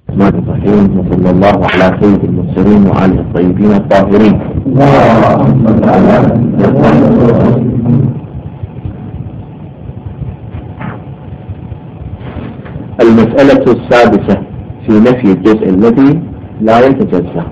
الرحمن الرحيم، وصلى الله على سيد المرسلين وآله الطيبين الطاهرين. المسألة السادسة في نفي الجزء الذي لا يتجزأ.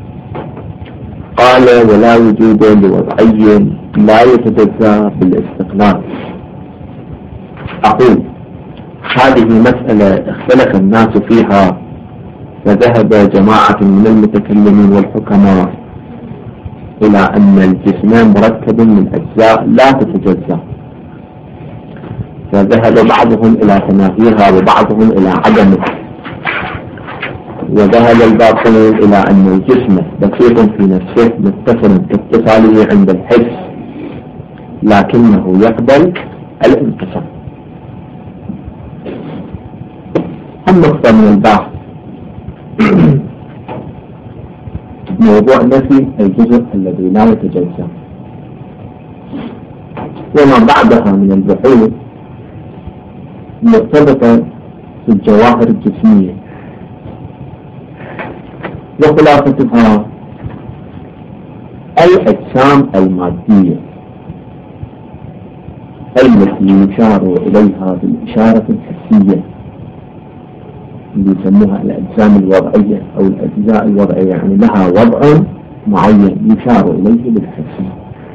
قال: ولا وجود لوضعي لا يتجزأ بالاستقلال. أقول: هذه مسألة اختلف الناس فيها، فذهب جماعة من المتكلمين والحكماء إلى أن الجسم مركب من أجزاء لا تتجزأ، فذهب بعضهم إلى تنافيها وبعضهم إلى عدمه، وذهب الباقون إلى أن الجسم بسيط في نفسه متصل كاتصاله عند الحس، لكنه يقبل الانقسام. النقطة من البحث موضوع نفي الجزء الذي لا يتجزأ، وما بعدها من البحوث مرتبطة في الجواهر الجسمية، وخلاصتها الأجسام المادية التي يشار إليها بالإشارة الحسية اللي يسموها الأجسام الوضعية أو الأجزاء الوضعية، يعني لها وضع معين يشار إليه بالحس،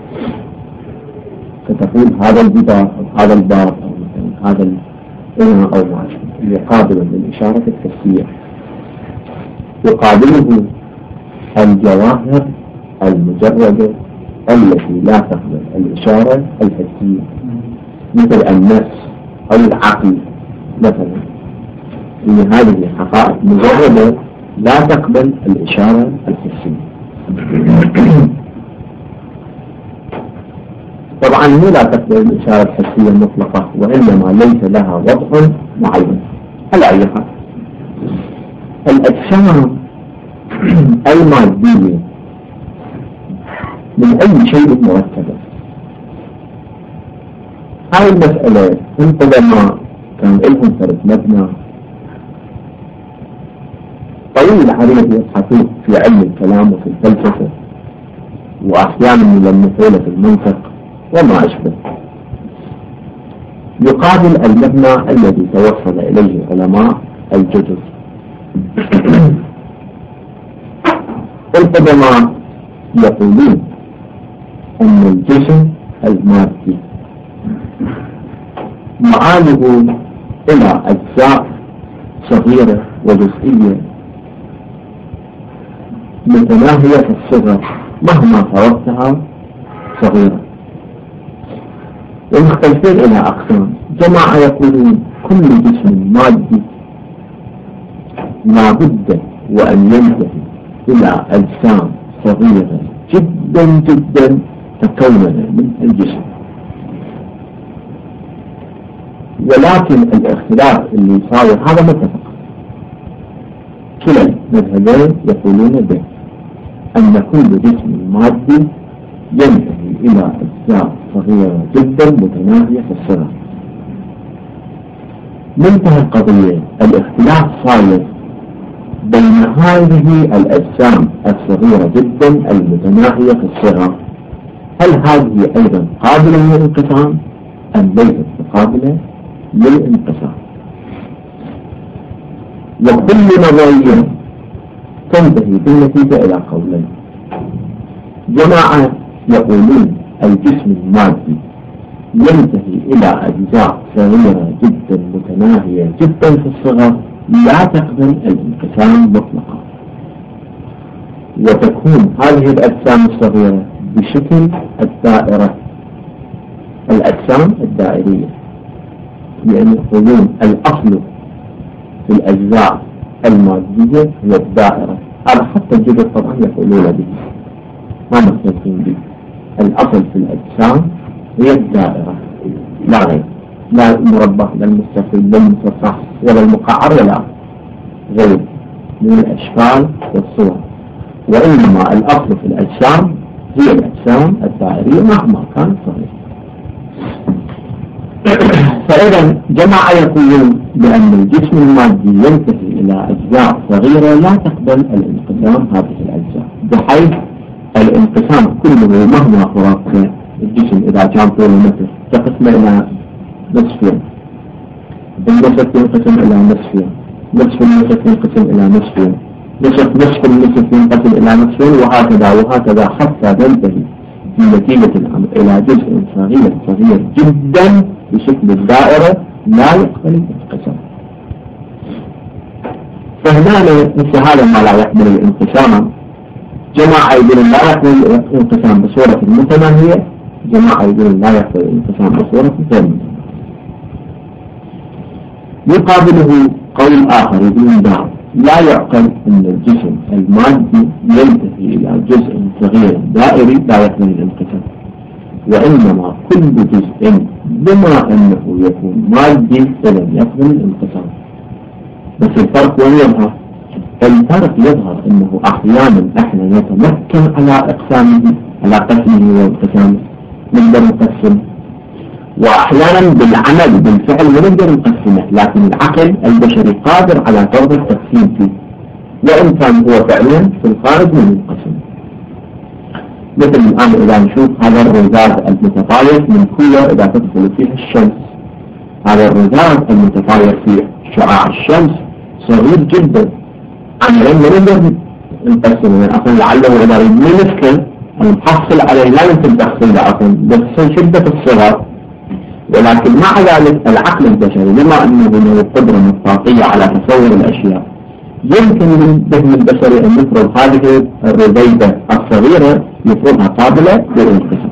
فتقول هذا الجدار أو هذا الباب أو مثلا هذا الإناء أو ما شابه، يقابل بالإشارة الحسية. يقابله الجواهر المجردة التي لا تقبل الإشارة الحسية، مثل النفس أو العقل مثلا، إن هذه حقائق مجردة لا تقبل الإشارة الحسية. طبعا هي لا تقبل الإشارة الحسية المطلقة، وإنما ليس لها وضع معين. على أي حال، الأجسام المادية من أي شيء مركبة. هاي المسألة انت لما كان لهم فرد مبنى طويل عريض يبحثون في علم الكلام وفي الفلسفة، وأحيانا يلمحون في المنطق وما أشبه، يقابل المبنى الذي توصل إليه علماء الجدر. القدماء يقولون أن الجسم المادي معاله إلى أجزاء صغيرة وجزئية متناهية في الصغر مهما فرضتها صغيرة، ومختلفين إلى أقسام. جماعة يقولون كل جسم مادي لا بد وأن ينتهي إلى أجسام صغيرة جدا جدا تكون من الجسم، ولكن الاختلاف اللي صاير هذا متفق. كلا المذهبين يقولون به أن كل جسم مادي ينتهي إلى أجزاء صغيرة جدا متناهية في الصغر. منتهى القضية الاختلاف صاير بين هذه الأجسام الصغيرة جدا المتناهية في الصغر، هل هذه أيضا قابلة للانقسام أم ليست قابلة للانقسام؟ وكل نظرية تنتهي بالنتيجة إلى قولين. جماعة يقولون الجسم المادي ينتهي إلى أجزاء صغيرة جدا متناهية جدا في الصغر لا تقبل الانقسام مطلقا، وتكون هذه الأجسام الصغيرة بشكل الدائرة، الأجسام الدائرية، يعني يقولون الأصل في الأجزاء المادية هي الدائرة. هذا حتى الجبر طبعا يقولون به، ما مختلفين به. الأصل في الأجسام هي الدائرة لا غير، لا المربع لا المستقيم لا المسطح ولا المقعر ولا غير من الأشكال والصور، وإنما الأصل في الأجسام هي الأجسام الدائرية مهما كانت صغيرة. فإذا جماعة يقولون بأن الجسم المادي ينتهي إلى أجزاء صغيرة لا تقبل الانقسام هذه الأجزاء، بحيث الانقسام كله مهما فرق الجسم إذا كان طول متر تقسم إلى نصفين، النصف ينقسم إلى نصفين، نصف النصف ينقسم إلى نصفين، نصف النصف ينقسم إلى نصفين، وهكذا حتى تنتهي في نتيجة الأمر إلى جزء صغير جدا بشكل الدائرة لا يقبل الانقسام. فهنا مثل هذا ما لا يقبل الانقسام، جماعة يقولون لا يقبل الانقسام بصورة متناهية، جماعة يقولون لا يقبل الانقسام بصورة غير متناهية. يقابله قول آخر يقولون لا يعقل أن الجسم المادي ينتهي إلى جزء صغير دائري لا يقبل الانقسام، وإنما كل جزء بما أنه يكون مادي فلن يقبل الانقسام. بس الفرق وين يظهر؟ الفرق يظهر أنه أحيانا احنا نتمكن على إقسامه، على قسمه وانقسامه، نقدر نقسم، وأحيانا بالعمل بالفعل ونقدر نقسمه، لكن العقل البشري قادر على فرض التقسيم فيه، وإن كان هو فعلا في الخارج من القسم. مثل الآن إذا نشوف هذا الرذاذ المتطاير من كله إذا تدخل فيه الشمس، هذا الرذاذ المتطاير في شعاع الشمس صغير جدا، عملين ما نقدر نقسمه، يعني أصلا لعله إذا نمسكن نحصل عليه لا يمكن تحصيله أصلا بس شدة الصغر. ولكن مع ذلك العقل البشري بما أنه له قدرة مطاطية على تصور الأشياء، يمكن للذهن البشري أن يفرض هذه الرذيذة الصغيرة يفرضها قابلة للانقسام.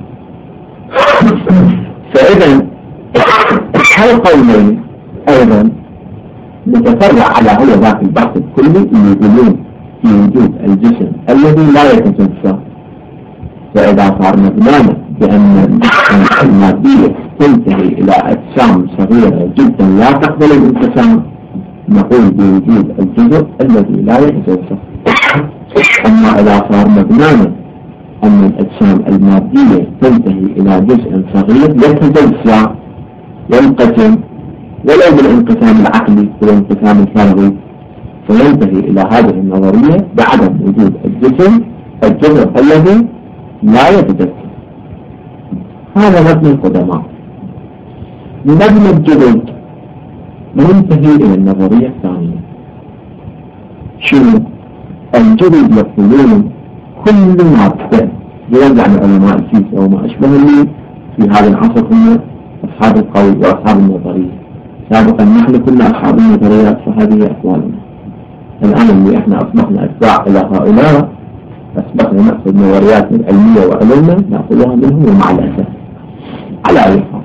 فإذا هالقولين أيضا متفرع على هو ذاك البحث الكلي اللي يقولون في وجود الجسم الذي لا يتجزأ. فإذا صار مبنانا بأن المادية تنتهي إلى أجسام صغيرة جدا لا تقبل الانقسام، نقول بوجود الجزء الذي لا يتجزأ. أما إذا صار مبنانا أن الأجسام المادية تنتهي إلى جزء صغير يتجزأ ينقسم ولو بالانقسام العقلي والانقسام الفرضي، فينتهي إلى هذه النظرية بعدم وجود الجزء الذي لا يتجزأ. هذا مبنى القدماء. مبنى الجدد ننتهي إلى النظرية الثانية. شنو؟ الجدد يقولون كل مادة يرجع علماء الفيزياء وما أشبه اللي في هذا العصر هم أصحاب القول وأصحاب النظرية. سابقا نحن كنا أصحاب النظريات فهذه أقوالنا. الآن اللي احنا أصبحنا أتباع إلى هؤلاء أصبحنا نأخذ نظريات العلمية وعلومنا نأخذها منهم ومع الأسف على أي حال.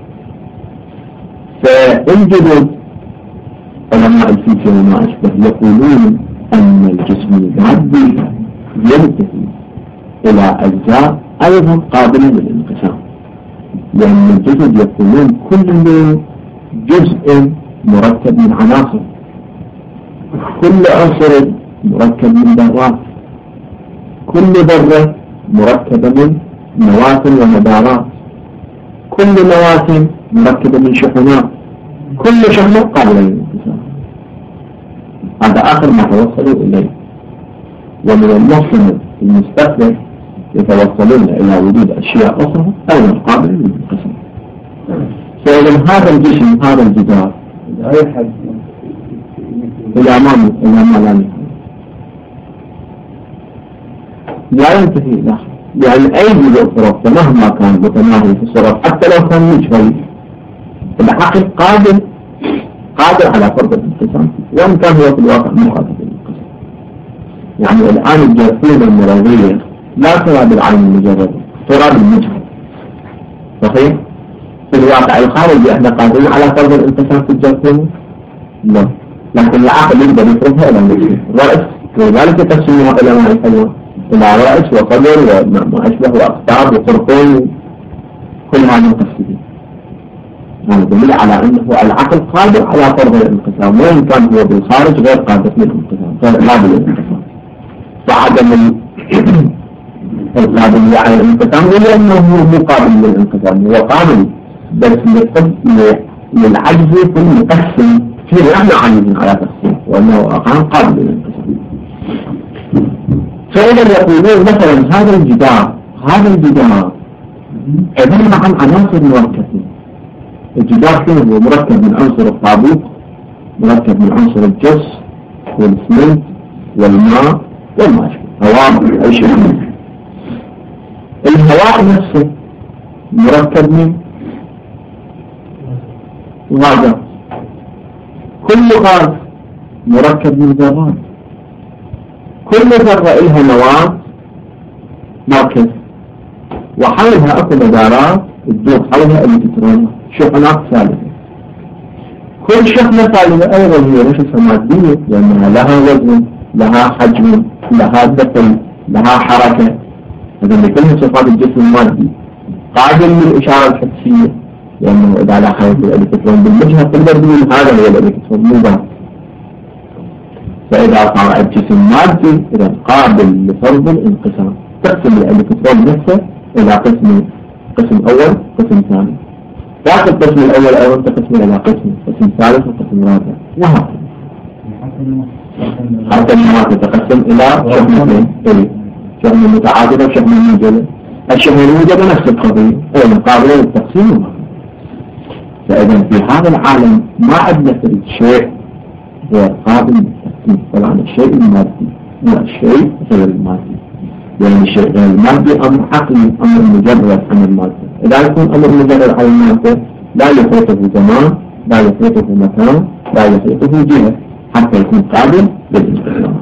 فالجدد علماء الفيزياء وما أشبه يقولون أن الجسم المادي ينتهي إلى أجزاء أيضا قابلة للانقسام، لأن الجسد يقولون كل جزء مركب من عناصر، كل عنصر مركب من ذرات، كل ذرة مركبة من نواة ومدارات، كل نواة مركبة من شحنات، كل شحنة قابلة للانقسام. هذا آخر ما توصلوا إليه، ومن المحتمل في المستقبل يتوصلون إلى وجود أشياء أخرى أيضا قابلة للانقسام. فإذا هذا الجسم هذا الجدار إلى ما لا نهاية لا ينتهي له، يعني أي جزء فرصة مهما كان متناهي في الصورة حتى لو كان مجهري العقل قادر على فرض الانقسام، وإن كان هو في الواقع مخالف للانقسام. يعني الآن الجاثومة المرضية لا ترى بالعين المجردة، ترى بالمجهر، صحيح؟ في الواقع الخارجي احنا قادرين على فرض الانقسام في الجاثومة؟ لا، لكن العقل يقدر يفرضها إلى المجهر رأس، ولذلك تقسمها إلى ما الحيوان إلى رأس وقدر وما أشبه وأقطاب وقرطون، كل هذه مقصدين. هذا دليل على أنه العقل قادر على فرض الانقسام، وإن كان هو بالخارج غير قادر للانقسام، لا بالانقسام. فعدم القابل على الانقسام هو أنه مو قابل للانقسام، هو قابل بس للعجز في المقسم فيه نحن عاجزين على تقسيم وأنه أقام قابل للانقسام. فإذا يقولون مثلا هذا الجدار عبارة عن عناصر مركبة. الجدار فيه هو مركب من عنصر الطابوق، مركب من عنصر الجص والاسمنت والماء والماء هواء أي شيء. الهواء نفسه مركب من غازات، كل غاز مركب من ذرات، كل ذرة إلها نواة مركز وحولها أكو مدارات تدور حولها الكترونات شحنات ثالثة. كل شحنة ثالثة أيضا هي نفسها مادية لأنها لها وزن، لها حجم، لها دفن، لها حركة. هذا اللي كلها صفات الجسم المادي قابل للإشارة الحسية لأنه إذا لا حيث الإلكترون بالوجهة تقدر تقول هذا هو الإلكترون مو ذاك. فإذا صار الجسم مادي إذا قابل لفرض الانقسام، تقسم الإلكترون نفسه إلى قسم أول قسم ثاني، ذاك القسم الأول أيضا تقسم إلى قسم ثالث وقسم رابع وهكذا حتى المواد تتقسم إلى شحنتين، شحنة متعادلة وشحنة موجبة. الشحنة الموجبة نفس القضية أيضا قابلة للتقسيم. فإذا في هذا العالم ما عندنا شيء غير قابل للتقسيم. طبعا الشيء المادي هو الشيء غير المادي، يعني الشيء غير المادي أمر عقلي، أمر مجرد عن المادة. إذا يكون أمر مجرد عن المادة لا يحيطه زمان، لا يحيطه مكان، لا يحيطه جهة حتى يكون قابل للانقسام.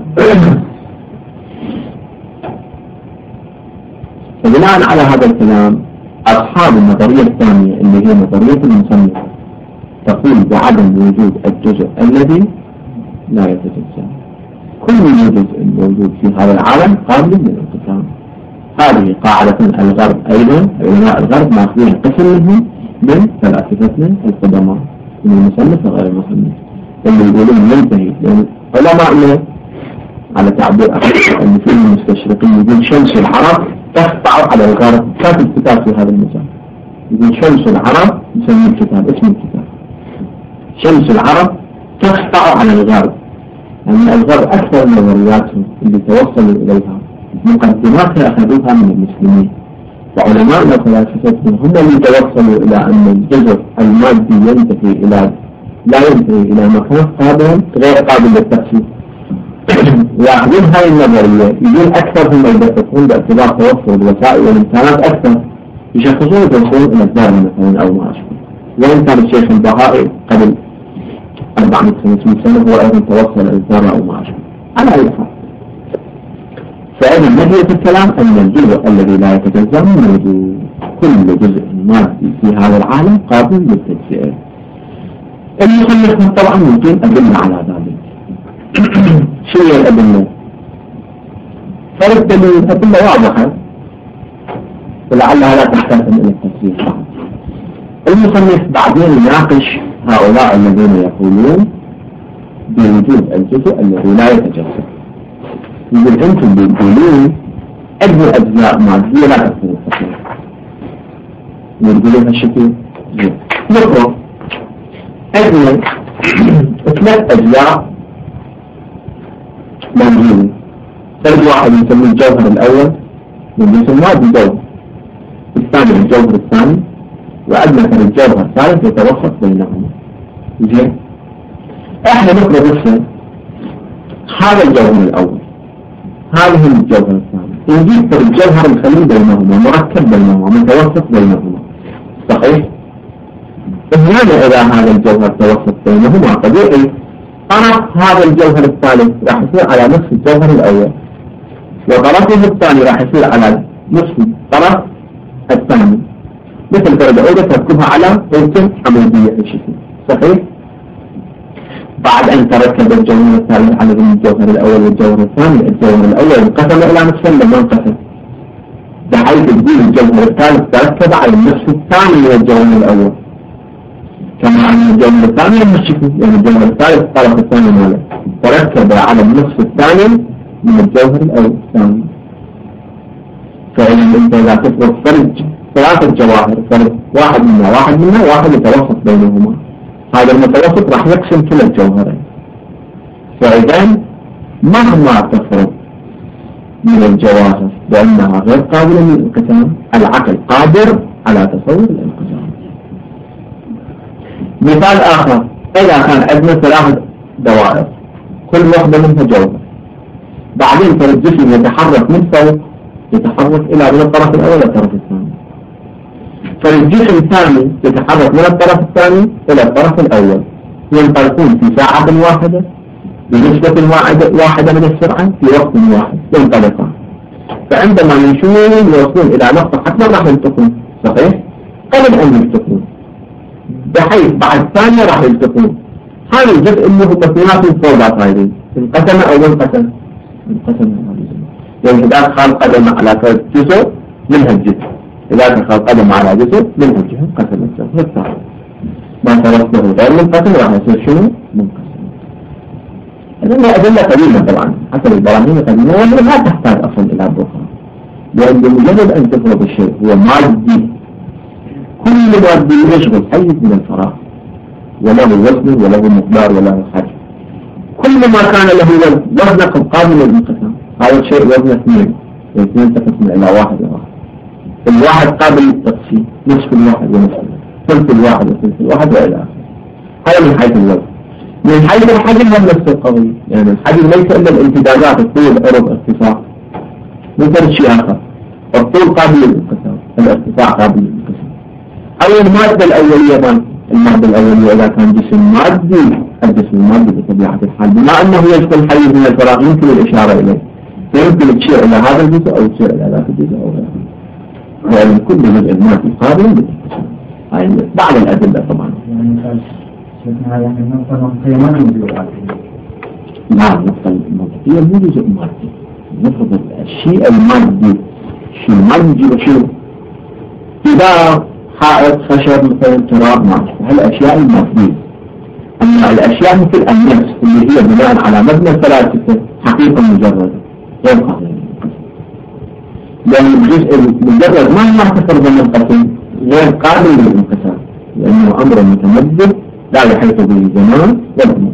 فبناء على هذا الكلام أصحاب النظرية الثانية اللي هي نظرية المصنف تقول بعدم وجود الجزء الذي لا يتجزأ. كل جزء موجود في هذا العالم قابل للانقسام. هذه قاعدة الغرب أيضا، علماء الغرب ماخذين قسم منهم من فلاسفتنا القدماء من المصنف وغير المصنف اللي يقولون ينتهي، لأن علماء على تعبير أن في المستشرقين يقول شمس العرب تخضع على الغرب. كاتب كتاب في هذا المجال يقول شمس العرب، يسمي الكتاب اسم الكتاب شمس العرب تخضع على الغرب، يعني الغرب أكثر نظرياتهم اللي توصلوا إليها مقدماتها أخذوها من المسلمين، وعلماء الفلاسفة هم اللي توصلوا إلى أن الجزء المادي لا ينتهي إلى مكان قابل غير قابل للتقسيم. يأخذون هاي النظرية يقول أكثر هم يدققون باعتبار توفر الوسائل والإمكانات أكثر، يشخصون يدخلون إلى الدار مثلا أو ما أشبه. وإن كان الشيخ البهائي قبل 400-500 سنة هو أيضا توصل إلى الدار أو ما أشبه. على أي حال فإذا نهاية الكلام أن الجزء الذي لا يتجزأ موجود، كل جزء مادي في هذا العالم قابل للتجزئة. المصنف طبعا ممكن أدلة على ذلك. شو هي الأدلة؟ فالدليل أدلة واضحة ولعلها لا تحتاج إلى التفسير. المصنف بعدين يناقش هؤلاء الذين يقولون بوجود الجزء الذي لا يتجزأ. يقول أنتم بتقولون أجل أجزاء مادية لا تكون التقسيم. يقولون هالشكل نقرأ أجل 3 أجزاء موجودة. فرد واحد يسمى الجوهر الأول يسمى بالجوهر الثاني الجوهر الثاني، وعندنا كان الجوهر الثالث يتوسط بينهما. زين احنا نقرأ نفسه هذا الجوهر الأول، هذا هو الجوهر الثاني، نجيب الجوهر نخليه بينهما مركب بينهما متوسط بينهما. صحيح؟ هنا إذا هذا الجوهر توسط بينهما طبيعي طرف هذا الجوهر الثالث راح يصير على نصف الجوهر الأول، وطرفه الثاني راح يصير على نصف الطرف الثاني، مثل فرد عودة تركبها على رسم عمودية الشكل. صحيح؟ بعد أن تركب الجوهر الثالث على الجوهر الأول والجوهر الثاني، الجوهر الأول انقسم إلى نصفين لما انقسم، بحيث تقول الجوهر الثالث تركب على النصف الثاني من الجوهر الأول، كما أن الجوهر الثاني المشكل، يعني الجوهر الثالث الطرف الثاني ماله تركب على النصف الثاني من الجوهر الثاني. فإذا أنت إذا تفرض فرد 3 جواهر، فرد واحد منها واحد يتوسط بينهما، هذا المتوسط راح يقسم كلا الجوهرين. فإذا مهما تفرض من الجواهر بأنها غير قابلة للانقسام، العقل قادر على تصور الانقسام. مثال آخر، إذا كان عندنا 3 دوائر كل واحدة منها جوهر، بعدين فالجسم يتحرك من فوق يتحرك إلى من الطرف الأول إلى الطرف الثاني، فالجسم الثاني يتحرك من الطرف الثاني إلى الطرف الأول، ينطلقون في ساعة واحدة بنسبة واحدة من السرعة في وقت واحد ينطلقان. فعندما يمشون يوصلون إلى نقطة حتما راح يلتقون، صحيح؟ قبل أن يلتقون بحيث بعد ثانية راح يلتقون. هذا الجزء اللي هو اثنيناتهم فوق بعض هايين انقسم أو انقسم؟ انقسم. يعني إذا خال قدم على جزء منها الجزء، إذا خال قدم على جزء منها الجهة انقسم الجزء. ما تركته غير منقسم راح يصير شنو؟ منقسم. هذه أدلة قديمة طبعا حسب البراهين القديمة، ولا ما تحتاج أصلا إلى برهان، لأن بمجرد أن تفرض الشيء هو مادي، كل مادي يشغل حيز من الفراغ وله وزن وله مقدار وله حجم. كل ما كان له وزن قابل للانقسام، هذا الشيء وزنه 2 2 تقسم إلى 1 الواحد قابل للتقسيم، نصف الواحد ونصف ثلث الواحد وثلث الواحد وإلى آخره. هذا من حيث الوزن. من حيث الحجم هم نفس القضية، يعني الحجم ليس إلا الامتدادات، الطول عرض ارتفاع، مثل شيء آخر. الطول قابل للانقسام، الارتفاع قابل للانقسام. أو المادة الأولية، المادة الأولية إذا كان جسم مادي، الجسم المادي بطبيعة الحال بما أنه يدخل حيز من الفراغ يمكن الإشارة إليه، فيمكن تشير إلى هذا الجزء أو تشير إلى ذاك الجزء أو غيره. يعني كل جزء مادي قابل للانقسام. هاي بعض الأدلة طبعا. يعني النقطة المنطقية ما نوجد عليها. لا، النقطة المنطقية مو جزء مادي. نفرض الشيء المادي، شيء مادي وشيء إذا حائط خشب مثلا تراب مادي، هالأشياء المادية. أما الأشياء مثل النفس اللي هي بناء على مبنى الفلاسفة حقيقة مجردة غير قابلة، لأن الجزء المجرد ما تفرض منقسم غير قابل للانقسام، لأنه أمر متمدد لا يحيط به الزمان ولا المكان.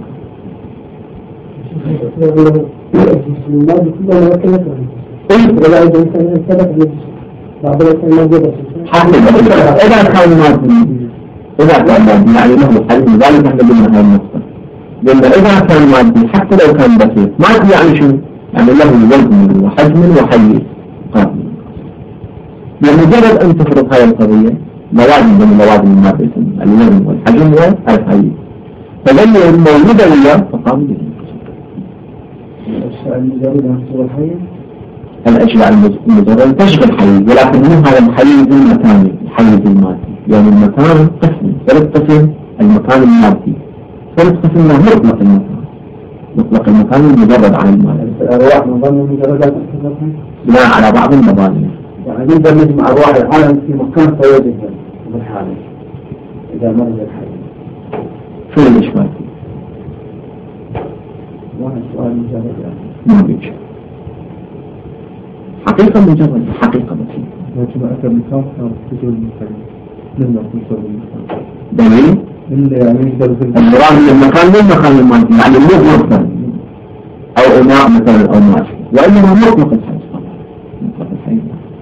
إذا كان مادي يعني له حجم، لذلك احنا قلنا هاي النقطة، لأن إذا كان مادي حتى لو كان بسيط، مادي يعني شو؟ يعني له وزن وحجم وحيز قابل. بمجرد أن تفرض هاي القضية مواد من المواد المادية الوزن والحجم والحيز، فلن الموجودة وياه فقابل للانقسام. الأشياء المجردة نفسها الحيز؟ الأشياء المجردة تشغل حيز، ولكن مو هذا الحيز المكاني، الحيز المادي. يعني المكان قسم، 3 قسم المكان المادي، 3 قسم له مطلق المكان، مطلق المكان المجرد عن المادي. الأرواح مظن المجردات بناء على بعض المباني. يعني نقدر نجمع أرواح العالم في مكان فيوجدها بالحالة إذا مر الحيز. شو الإشكال؟ واحد سؤال مجرد ما بيجي. حقيقة مجرد، حقيقة بسيطة. يجب أن أكبر مكان تجول المكان لما توصل المكان. دليل؟ يعني يقدر المراد من المكان مو مكان المادي، يعني مو مصدر أو إناء مثلا أو ماشي، وإنما مطلق الحيز طبعا. مطلق الحيز.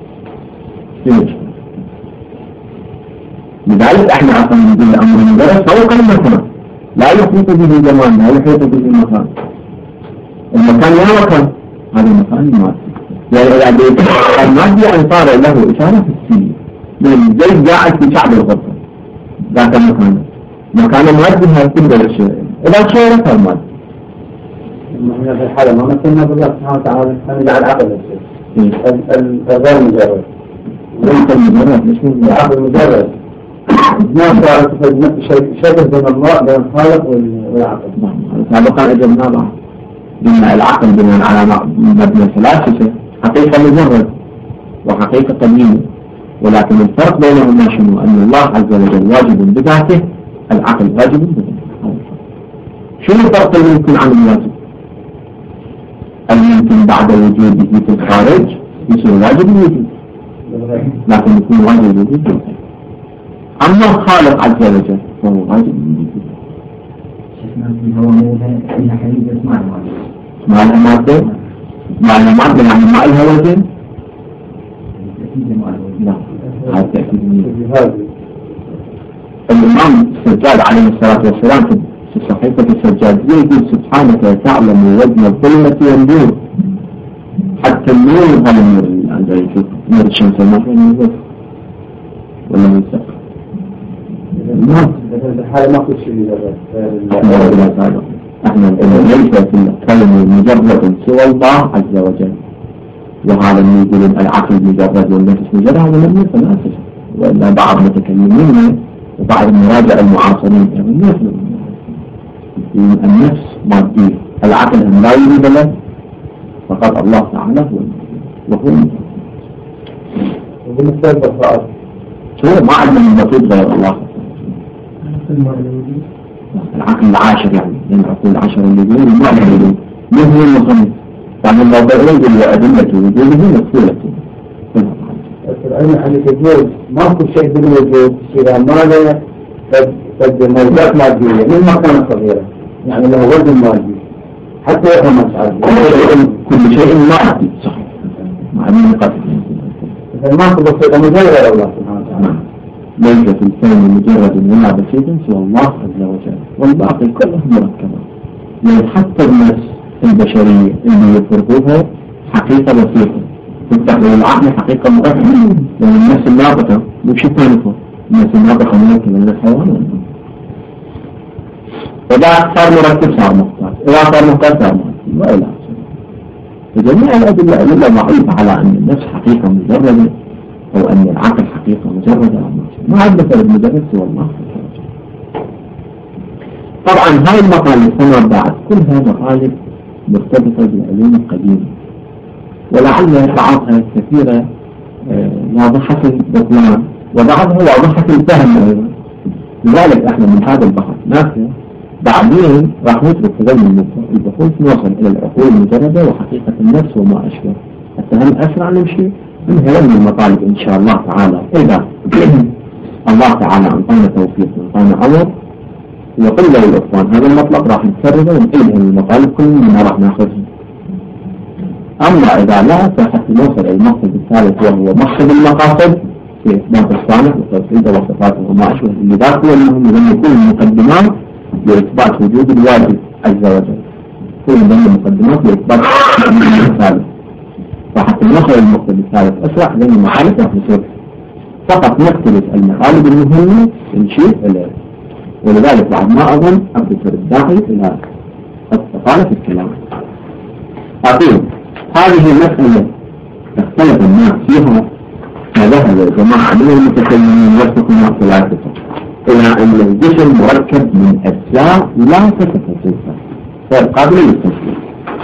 لذلك احنا اصلا نقول الامر مجرد فوق المكان، لا يحيط به الزمان، لا يحيط به المكان. المكان لا مكان، هذا المكان المادي. يعني اذا المادي يعني صار له اشاره حسيه، من زي قاعد في شعب الغرفه ذاك المكان، مكان مادي هذا كله الشيء، اذا شيء كان مادي. في الحالة ما مثلنا بالله سبحانه وتعالى نجعل عقل الغير مجرد. ليس المجرد، ليش مو العقل مجرد. ما صارت شبه بين الله بين الخالق والعقل. هذا كان أجبنا بعض، بما العقل بناء على مبنى الفلاسفة حقيقة مجرد وحقيقة قديمة، ولكن الفرق بينهما شنو؟ أن الله عز وجل واجب بذاته، العقل واجب بذاته. شنو الفرق اللي يمكن عن الواجب؟ الممكن بعد وجوده في الخارج يصير واجب الوجود، لكن يكون واجب الوجود. أما الخالق عز وجل فهو واجب الوجود. هو إنها حديثة ما لها مادة يعني ما لها وزن؟ لا هذا تأكيد الإمام السجاد عليه الصلاة والسلام في صحيفة السجادية يقول سبحانك تعلم وزن الظلمة والنور حتى النور هذا النور اللي عنده يشوف نور الشمس ما في نور ولا من سقف الحالة ما كل شيء احنا ليس في الكلمة مجرد سوى الله عز وجل، وهذا اللي يقولون العقل مجرد والنفس مجرد هذا لم يكن أساسا، وإلا بعض المتكلمين وبعض المراجع المعاصرين يعني يفهم النفس مادية، العقل هم لا يريد له فقط الله تعالى هو وهو وبالنسبة للبصائر شو ما عندنا من مطلوب غير الله. العقل العاشر يعني من العقول العشر اللي يقولون ما يقولون من هو المصنف يعني الموضوع يقول وأدلة وجوده مكفولة. العلم عن الوجود ما كل شيء بالوجود إذا ما له قد موجات مادية من مكان صغيرة يعني له وزن مادي حتى يفهم مسألة كل شيء مادي صحيح مع أنه قتل ما كل بسيطة مجرد الله سبحانه وتعالى ليس في الكون مجرد ولا بسيط سوى الله عز وجل والباقي كله مركبات. يعني حتى الناس البشرية اللي يفرقوها حقيقة بسيطة تفتح العقل حقيقة مركبة، لأن الناس الناطقة مش ثانية الناس الناطقة مركبة من الحيوان إذا صار مركب صار مختار، إذا صار مختار صار مركب وإلى آخره. فجميع الأدلة ضعيفة على أن النفس حقيقة مجردة أو أن العقل حقيقة مجردة ما عندنا فرق مجرد سوى الله. طبعا هاي المقالب فما بعد كلها مقالب مرتبطة بالعلوم القديمة ولعل بعضها كثيرة واضحة البطلان وبعضها واضحة الفهم أيضا. لذلك احنا من هذا البحث ناخذ بعدين راح نترك هذول البحوث نوصل إلى العقول المجردة وحقيقة النفس وما أشبه حتى هم أسرع نمشي من هذه المطالب إن شاء الله تعالى. إذا الله تعالى أعطانا توفيق وأعطانا أمر وقل له الإخوان هذا المطلب راح نكرره ونقلهم المطالب كلنا راح ناخذهم. أما إذا لا فحتى نوصل إلى المقصد الثالث وهو مقصد المقاصد في إثبات الصانع وتوحيده وصفاته وما أشبه اللي ذاك هو المهم لأن يكون المقدمات لإثبات وجود الواجب عز وجل كل من المقدمات لإثبات الثالث. فحتى نوصل إلى المقصد الثالث أسرع لأن المحالف راح نصير فقط نختلف المطالب المهمة نشير إليه. ولذلك بعد ما أظن أبدأ الداخل إلى الطفالة في الكلام. أقول هذه المسألة اختلف الناس فيها فذهب جماعة من المتكلمين يرتقون ثلاثة إلى أن الجسم مركب من أجزاء لا تتفصل غير قابل للتسليم.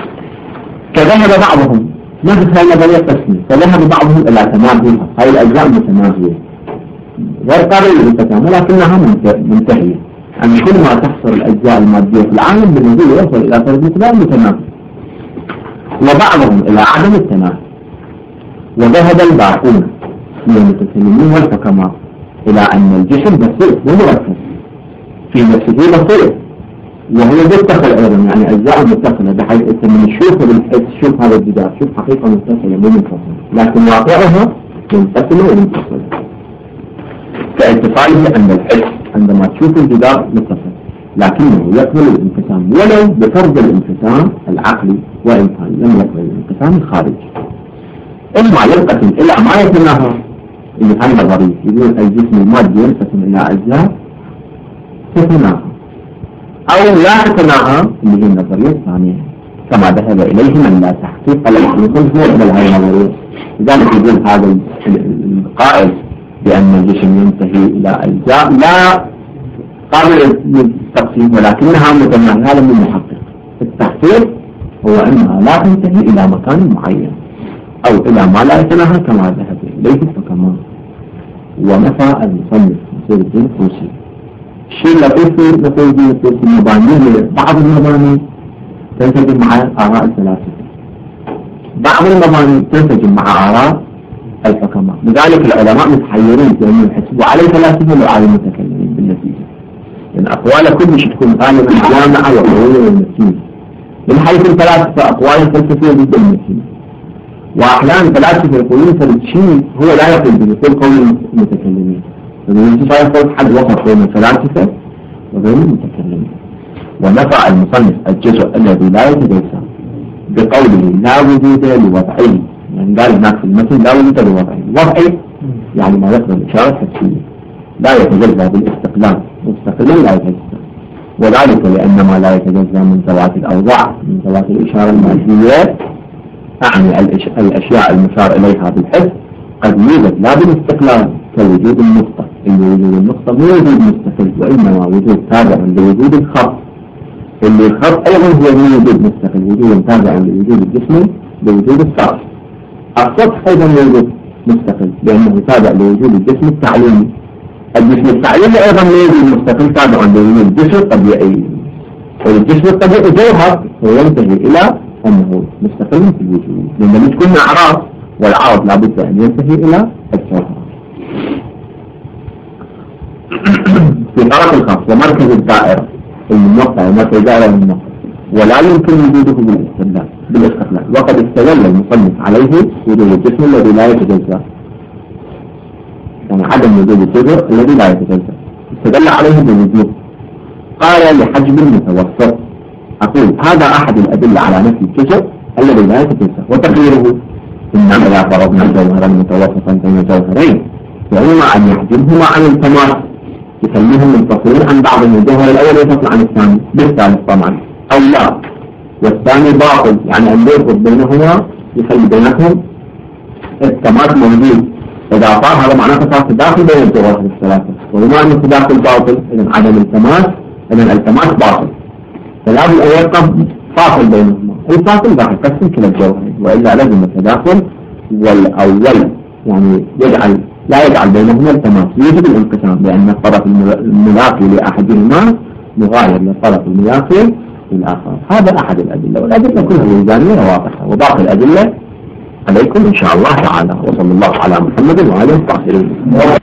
كذهب بعضهم نفس هذه نظرية التسليم فذهب بعضهم إلى تماثلها هذه الأجزاء متماثلة غير قابلة للتسليم ولكنها منتهية أن كل ما تحصل الأجزاء المادية في العالم بالنزول يوصل إلى فرد مقدار متماثل. وبعضهم إلى عدم التماثل وذهب الباقون من المتكلمين والحكماء إلى أن الجسم بسيط ومركب في نفسه بسيط وهو متصل أيضا يعني أجزاء متصلة بحيث أنت من تشوف هذا الجدار شوف حقيقة متصلة مو منفصلة لكن واقعها منفصلة ومنفصلة كاتصاله عند الحس عندما تشوف الجدار متصل لكنه يقبل الانقسام ولو بفرض الانقسام العقلي وإن كان لم يقبل الانقسام الخارجي. إما ينقسم إلى ما يتناهى اللي كان نظري يقول الجسم المادي ينقسم إلى أجزاء تتناهى أو لا تتناهى اللي هي النظرية الثانية كما ذهب إليه من لا تحقيق الحقيقة هو قبل هذه النظرية. لذلك يقول هذا القائل بأن الجسم ينتهي إلى أجزاء لا قابل للتقسيم ولكنها متناهية هذا من المحقق. التحقيق هو أنها لا تنتهي إلى مكان معين أو إلى ما لا يتناهى كما ذهب إليه الحكماء. ومثى المصنف نصير الدين الطوسي الشيء اللطيف نصير الدين الطوسي مبانيه بعض المباني تنسجم مع آراء الفلاسفة بعض المباني تنسجم مع آراء الحكماء. لذلك العلماء متحيرين بأن يحسبوا على الفلاسفة وعلى المتكلمين بالنتيجة لكن أقواله كلش تكون غالبا جامعة وقوية ومتينة، من حيث الفلاسفة أقوال الفلسفية ضد المتينة، وأحيانا فلاسفة يقولون فالشيء هو لا يقول به يقول قول المتكلمين، فبالنسبة يقول حد وسط بين الفلاسفة وبين المتكلمين. ونفع المصنف الجزء الذي لا يتجزأ بقوله لا وجود لوضعه، يعني قال هناك في المثل لا وجود لوضعه، وضعه يعني ما يقبل الإشارة الحسية لا يتجزأ بالاستقلال، مستقلا لا يتجزأ، وذلك لأن ما لا يتجزأ من ذوات الأوضاع من ذوات الإشارة المادية، أعني الأشياء المشار إليها بالحس قد يوجد لا بالاستقلال كوجود النقطة، إن وجود النقطة مو وجود مستقل وإنما وجود تابع لوجود الخط، اللي الخط أيضا هو مو وجود مستقل، وجود تابع لوجود الجسم لوجود السطح. السطح أيضا وجود مستقل لأنه تابع لوجود الجسم التعليمي، الجسم التعليمي أيضا وجود مستقل تابع لوجود الجسم الطبيعي، والجسم الطبيعي جوهر وينتهي إلى أنه مستقل في الوجود، لأنه تكون أعراض والعرض لابد أن ينتهي إلى الجوهر. في طرف الخاص ومركز الدائرة النقطة ومركز الدائرة النقطة ولا يمكن وجوده بالاستقلال، وقد استدل المصنف عليه وجود الجسم الذي لا يتجزأ، يعني عدم وجود الجزء الذي لا يتجزأ استدل عليه بوجود، قال لحجب المتوسط. أقول هذا أحد الأدلة على نفي الجزء الذي لا يتجزأ، وتقديره إنما إذا فرضنا جوهرا متوسطا بين جوهرين وإما أن يحجبهما عن التماس يخليهم منفصلين عن بعض، من الجوهر الأول ينفصل عن الثاني بالثالث طبعا، أو لا والثاني باطل يعني أن يربط بينهما يخلي بينهم التماس موجود، إذا صار هذا معناته صار تداخل بين الجوهر الثلاثة، وبما أن التداخل باطل إذا عدم التماس إذا التماس باطل، فلا بد أن يبقى فاصل بينهما، الفاصل راح يقسم كلا الجوهرين، وإلا لازم التداخل والأول يعني لا يجعل بينهما التماس، يجب الانقسام لأن الطرف الملاقي لأحدهما مغاير للطرف الملاقي للآخر. هذا أحد الأدلة، والأدلة كلها ميزانية واضحة، وباقي الأدلة عليكم إن شاء الله تعالى. وصلى الله على محمد وعلى آله وصحبه.